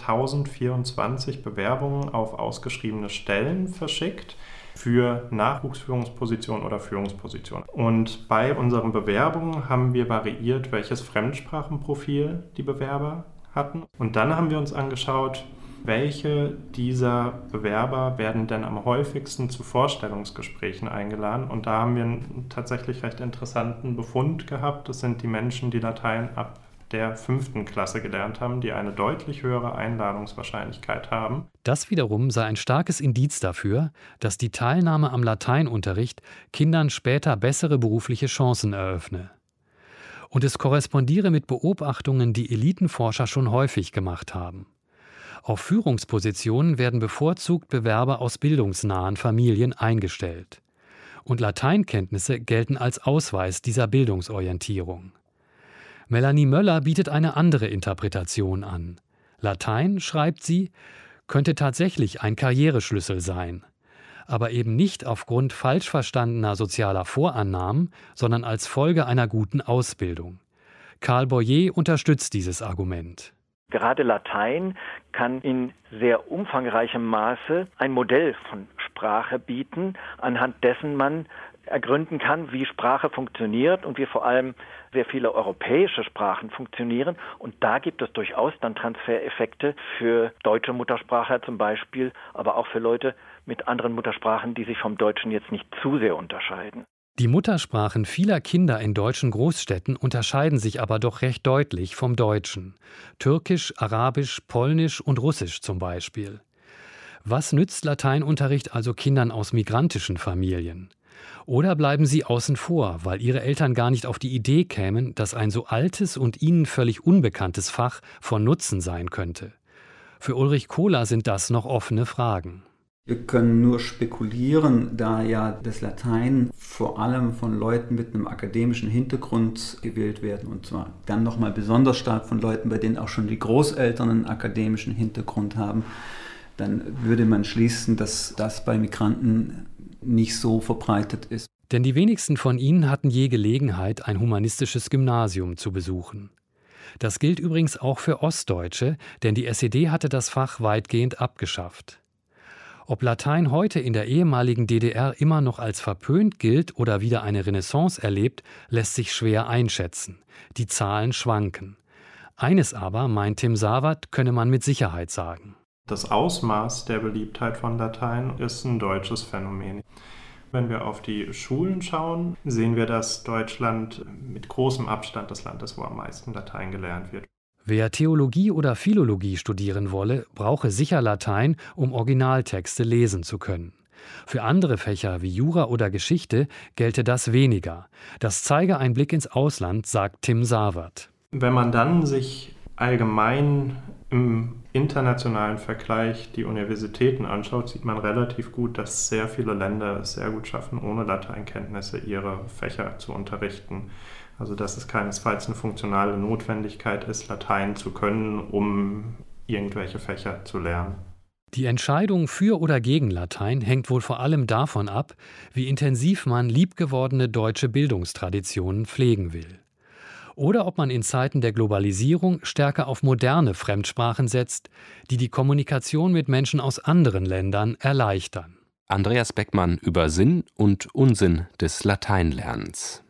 1024 Bewerbungen auf ausgeschriebene Stellen verschickt für Nachwuchsführungspositionen oder Führungspositionen. Und bei unseren Bewerbungen haben wir variiert, welches Fremdsprachenprofil die Bewerber hatten. Und dann haben wir uns angeschaut, welche dieser Bewerber werden denn am häufigsten zu Vorstellungsgesprächen eingeladen. Und da haben wir einen tatsächlich recht interessanten Befund gehabt. Das sind die Menschen, die Latein ab der 5. Klasse gelernt haben, die eine deutlich höhere Einladungswahrscheinlichkeit haben. Das wiederum sei ein starkes Indiz dafür, dass die Teilnahme am Lateinunterricht Kindern später bessere berufliche Chancen eröffne. Und es korrespondiere mit Beobachtungen, die Elitenforscher schon häufig gemacht haben. Auf Führungspositionen werden bevorzugt Bewerber aus bildungsnahen Familien eingestellt. Und Lateinkenntnisse gelten als Ausweis dieser Bildungsorientierung. Melanie Möller bietet eine andere Interpretation an. Latein, schreibt sie, könnte tatsächlich ein Karriereschlüssel sein, aber eben nicht aufgrund falsch verstandener sozialer Vorannahmen, sondern als Folge einer guten Ausbildung. Karl Boyer unterstützt dieses Argument. Gerade Latein kann in sehr umfangreichem Maße ein Modell von Sprache bieten, anhand dessen man ergründen kann, wie Sprache funktioniert und wie vor allem sehr viele europäische Sprachen funktionieren. Und da gibt es durchaus dann Transfereffekte für deutsche Muttersprachler zum Beispiel, aber auch für Leute mit anderen Muttersprachen, die sich vom Deutschen jetzt nicht zu sehr unterscheiden. Die Muttersprachen vieler Kinder in deutschen Großstädten unterscheiden sich aber doch recht deutlich vom Deutschen. Türkisch, Arabisch, Polnisch und Russisch zum Beispiel. Was nützt Lateinunterricht also Kindern aus migrantischen Familien? Oder bleiben sie außen vor, weil ihre Eltern gar nicht auf die Idee kämen, dass ein so altes und ihnen völlig unbekanntes Fach von Nutzen sein könnte? Für Ulrich Kohler sind das noch offene Fragen. Wir können nur spekulieren, da ja das Latein vor allem von Leuten mit einem akademischen Hintergrund gewählt werden und zwar dann nochmal besonders stark von Leuten, bei denen auch schon die Großeltern einen akademischen Hintergrund haben, dann würde man schließen, dass das bei Migranten nicht so verbreitet ist. Denn die wenigsten von ihnen hatten je Gelegenheit, ein humanistisches Gymnasium zu besuchen. Das gilt übrigens auch für Ostdeutsche, denn die SED hatte das Fach weitgehend abgeschafft. Ob Latein heute in der ehemaligen DDR immer noch als verpönt gilt oder wieder eine Renaissance erlebt, lässt sich schwer einschätzen. Die Zahlen schwanken. Eines aber, meint Tim Sawat, könne man mit Sicherheit sagen. Das Ausmaß der Beliebtheit von Latein ist ein deutsches Phänomen. Wenn wir auf die Schulen schauen, sehen wir, dass Deutschland mit großem Abstand das Land ist, wo am meisten Latein gelernt wird. Wer Theologie oder Philologie studieren wolle, brauche sicher Latein, um Originaltexte lesen zu können. Für andere Fächer wie Jura oder Geschichte gelte das weniger. Das zeige ein Blick ins Ausland, sagt Tim Sawat. Wenn man dann sich allgemein im internationalen Vergleich die Universitäten anschaut, sieht man relativ gut, dass sehr viele Länder es sehr gut schaffen, ohne Lateinkenntnisse ihre Fächer zu unterrichten. Also dass es keinesfalls eine funktionale Notwendigkeit ist, Latein zu können, um irgendwelche Fächer zu lernen. Die Entscheidung für oder gegen Latein hängt wohl vor allem davon ab, wie intensiv man liebgewordene deutsche Bildungstraditionen pflegen will. Oder ob man in Zeiten der Globalisierung stärker auf moderne Fremdsprachen setzt, die die Kommunikation mit Menschen aus anderen Ländern erleichtern. Andreas Beckmann über Sinn und Unsinn des Lateinlernens.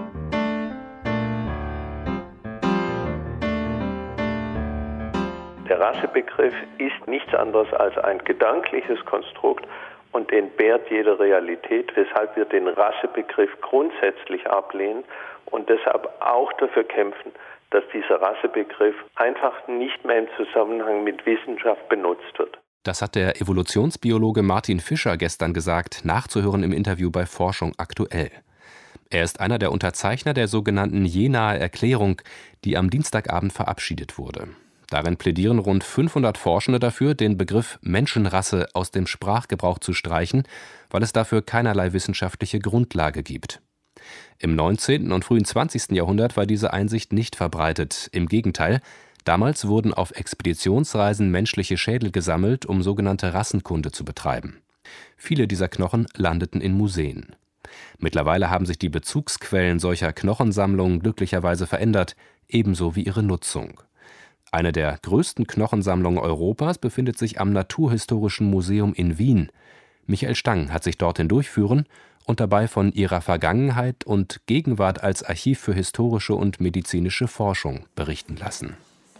Der Rassebegriff ist nichts anderes als ein gedankliches Konstrukt und entbehrt jeder Realität, weshalb wir den Rassebegriff grundsätzlich ablehnen und deshalb auch dafür kämpfen, dass dieser Rassebegriff einfach nicht mehr im Zusammenhang mit Wissenschaft benutzt wird. Das hat der Evolutionsbiologe Martin Fischer gestern gesagt, nachzuhören im Interview bei Forschung aktuell. Er ist einer der Unterzeichner der sogenannten Jenaer Erklärung, die am Dienstagabend verabschiedet wurde. Darin plädieren rund 500 Forschende dafür, den Begriff Menschenrasse aus dem Sprachgebrauch zu streichen, weil es dafür keinerlei wissenschaftliche Grundlage gibt. Im 19. und frühen 20. Jahrhundert war diese Einsicht nicht verbreitet. Im Gegenteil, damals wurden auf Expeditionsreisen menschliche Schädel gesammelt, um sogenannte Rassenkunde zu betreiben. Viele dieser Knochen landeten in Museen. Mittlerweile haben sich die Bezugsquellen solcher Knochensammlungen glücklicherweise verändert, ebenso wie ihre Nutzung. Eine der größten Knochensammlungen Europas befindet sich am Naturhistorischen Museum in Wien. Michael Stang hat sich dorthin durchführen und dabei von ihrer Vergangenheit und Gegenwart als Archiv für historische und medizinische Forschung berichten lassen.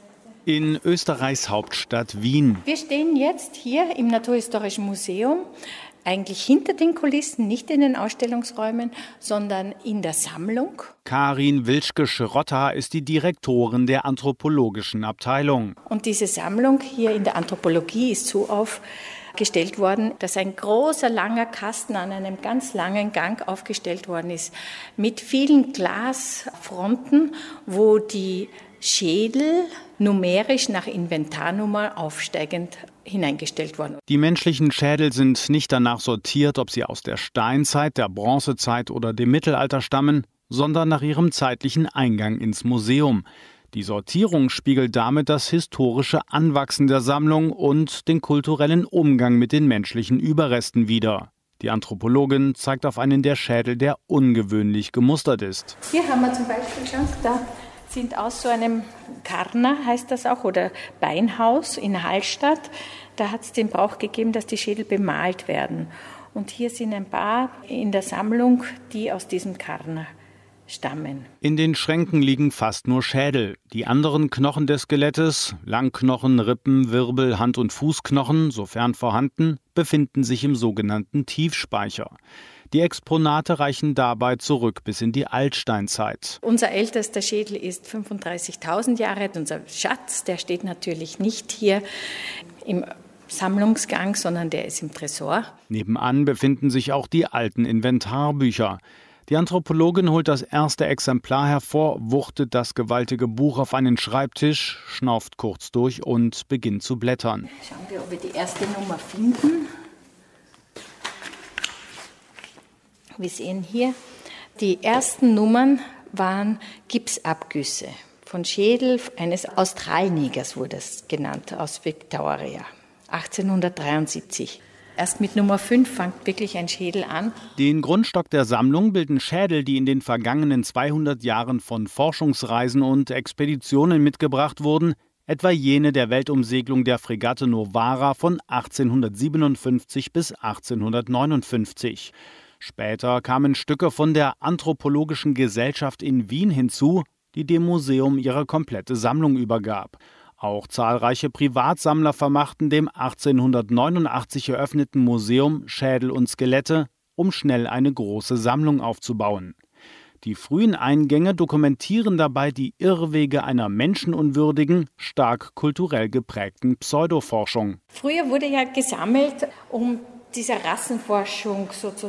In Österreichs Hauptstadt Wien. Wir stehen jetzt hier im Naturhistorischen Museum, eigentlich hinter den Kulissen, nicht in den Ausstellungsräumen, sondern in der Sammlung. Karin Wilschke-Schrotter ist die Direktorin der anthropologischen Abteilung. Und diese Sammlung hier in der Anthropologie ist so aufgestellt worden, dass ein großer, langer Kasten an einem ganz langen Gang aufgestellt worden ist, mit vielen Glasfronten, wo die Schädel numerisch nach Inventarnummer aufsteigend hineingestellt worden. Die menschlichen Schädel sind nicht danach sortiert, ob sie aus der Steinzeit, der Bronzezeit oder dem Mittelalter stammen, sondern nach ihrem zeitlichen Eingang ins Museum. Die Sortierung spiegelt damit das historische Anwachsen der Sammlung und den kulturellen Umgang mit den menschlichen Überresten wider. Die Anthropologin zeigt auf einen der Schädel, der ungewöhnlich gemustert ist. Hier haben wir zum Beispiel, da sind aus so einem Karner, heißt das auch, oder Beinhaus in Hallstatt. Da hat es den Brauch gegeben, dass die Schädel bemalt werden. Und hier sind ein paar in der Sammlung, die aus diesem Karner stammen. In den Schränken liegen fast nur Schädel. Die anderen Knochen des Skelettes, Langknochen, Rippen, Wirbel, Hand- und Fußknochen, sofern vorhanden, befinden sich im sogenannten Tiefspeicher. Die Exponate reichen dabei zurück bis in die Altsteinzeit. Unser ältester Schädel ist 35.000 Jahre alt. Unser Schatz, der steht natürlich nicht hier im Sammlungsgang, sondern der ist im Tresor. Nebenan befinden sich auch die alten Inventarbücher. Die Anthropologin holt das erste Exemplar hervor, wuchtet das gewaltige Buch auf einen Schreibtisch, schnauft kurz durch und beginnt zu blättern. Schauen wir, ob wir die erste Nummer finden. Wir sehen hier, die ersten Nummern waren Gipsabgüsse von Schädel eines Australnegers, wurde es genannt, aus Victoria, 1873. Erst mit Nummer 5 fängt wirklich ein Schädel an. Den Grundstock der Sammlung bilden Schädel, die in den vergangenen 200 Jahren von Forschungsreisen und Expeditionen mitgebracht wurden, etwa jene der Weltumsegelung der Fregatte Novara von 1857 bis 1859. Später kamen Stücke von der Anthropologischen Gesellschaft in Wien hinzu, die dem Museum ihre komplette Sammlung übergab. Auch zahlreiche Privatsammler vermachten dem 1889 eröffneten Museum Schädel und Skelette, um schnell eine große Sammlung aufzubauen. Die frühen Eingänge dokumentieren dabei die Irrwege einer menschenunwürdigen, stark kulturell geprägten Pseudoforschung. Früher wurde ja gesammelt, um dieser Rassenforschung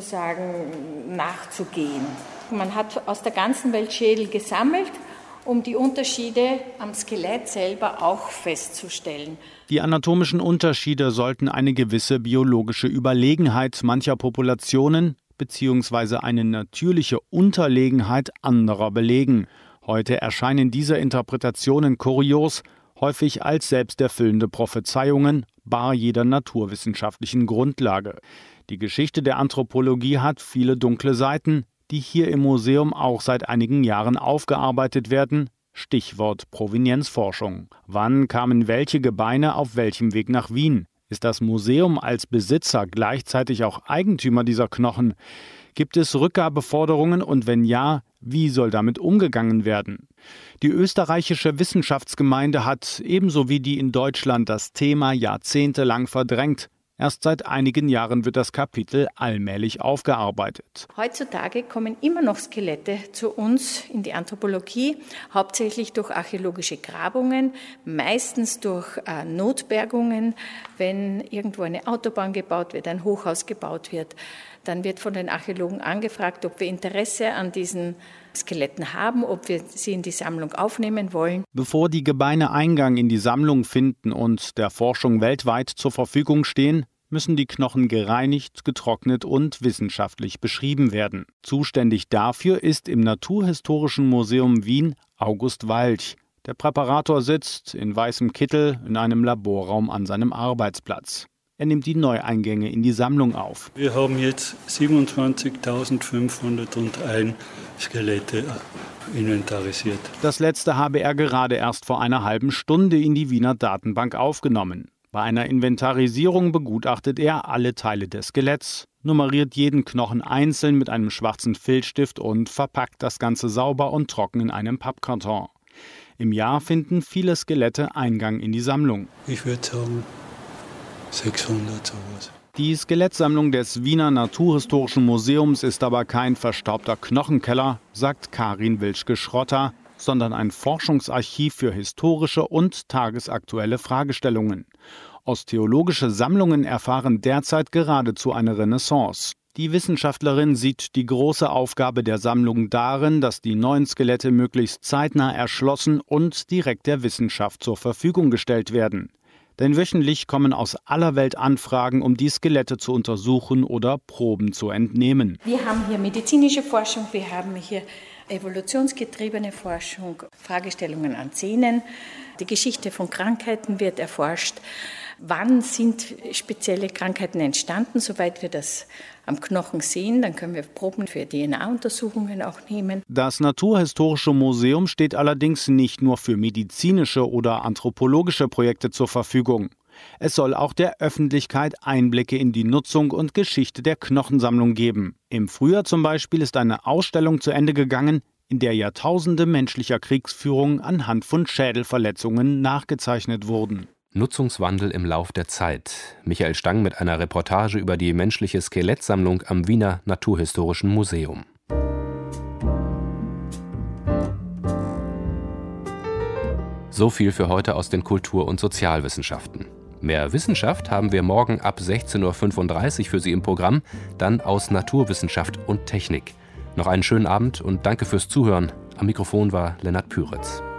sozusagen nachzugehen. Man hat aus der ganzen Welt Schädel gesammelt, um die Unterschiede am Skelett selber auch festzustellen. Die anatomischen Unterschiede sollten eine gewisse biologische Überlegenheit mancher Populationen bzw. eine natürliche Unterlegenheit anderer belegen. Heute erscheinen diese Interpretationen kurios, häufig als selbsterfüllende Prophezeiungen, bar jeder naturwissenschaftlichen Grundlage. Die Geschichte der Anthropologie hat viele dunkle Seiten, die hier im Museum auch seit einigen Jahren aufgearbeitet werden. Stichwort Provenienzforschung. Wann kamen welche Gebeine auf welchem Weg nach Wien? Ist das Museum als Besitzer gleichzeitig auch Eigentümer dieser Knochen? Gibt es Rückgabeforderungen und wenn ja, wie soll damit umgegangen werden? Die österreichische Wissenschaftsgemeinde hat ebenso wie die in Deutschland das Thema jahrzehntelang verdrängt. Erst seit einigen Jahren wird das Kapitel allmählich aufgearbeitet. Heutzutage kommen immer noch Skelette zu uns in die Anthropologie, hauptsächlich durch archäologische Grabungen, meistens durch Notbergungen. Wenn irgendwo eine Autobahn gebaut wird, ein Hochhaus gebaut wird, dann wird von den Archäologen angefragt, ob wir Interesse an diesen Skeletten haben, ob wir sie in die Sammlung aufnehmen wollen. Bevor die Gebeine Eingang in die Sammlung finden und der Forschung weltweit zur Verfügung stehen, müssen die Knochen gereinigt, getrocknet und wissenschaftlich beschrieben werden. Zuständig dafür ist im Naturhistorischen Museum Wien August Walch. Der Präparator sitzt in weißem Kittel in einem Laborraum an seinem Arbeitsplatz. Er nimmt die Neueingänge in die Sammlung auf. Wir haben jetzt 27.501 Skelette inventarisiert. Das letzte habe er gerade erst vor einer halben Stunde in die Wiener Datenbank aufgenommen. Bei einer Inventarisierung begutachtet er alle Teile des Skeletts, nummeriert jeden Knochen einzeln mit einem schwarzen Filzstift und verpackt das Ganze sauber und trocken in einem Pappkarton. Im Jahr finden viele Skelette Eingang in die Sammlung. Ich würde sagen 600 sowas. Die Skelettsammlung des Wiener Naturhistorischen Museums ist aber kein verstaubter Knochenkeller, sagt Karin Wilschke-Schrotter, sondern ein Forschungsarchiv für historische und tagesaktuelle Fragestellungen. Osteologische Sammlungen erfahren derzeit geradezu eine Renaissance. Die Wissenschaftlerin sieht die große Aufgabe der Sammlung darin, dass die neuen Skelette möglichst zeitnah erschlossen und direkt der Wissenschaft zur Verfügung gestellt werden. Denn wöchentlich kommen aus aller Welt Anfragen, um die Skelette zu untersuchen oder Proben zu entnehmen. Wir haben hier medizinische Forschung, wir haben hier evolutionsgetriebene Forschung, Fragestellungen an Zähnen. Die Geschichte von Krankheiten wird erforscht. wann sind spezielle Krankheiten entstanden, soweit wir das am Knochen sehen. Dann können wir Proben für DNA-Untersuchungen auch nehmen. Das Naturhistorische Museum steht allerdings nicht nur für medizinische oder anthropologische Projekte zur Verfügung. Es soll auch der Öffentlichkeit Einblicke in die Nutzung und Geschichte der Knochensammlung geben. Im Frühjahr zum Beispiel ist eine Ausstellung zu Ende gegangen, in der Jahrtausende menschlicher Kriegsführung anhand von Schädelverletzungen nachgezeichnet wurden. Nutzungswandel im Lauf der Zeit. Michael Stang mit einer Reportage über die menschliche Skelettsammlung am Wiener Naturhistorischen Museum. So viel für heute aus den Kultur- und Sozialwissenschaften. Mehr Wissenschaft haben wir morgen ab 16:35 Uhr für Sie im Programm, dann aus Naturwissenschaft und Technik. Noch einen schönen Abend und danke fürs Zuhören. Am Mikrofon war Lennart Püritz.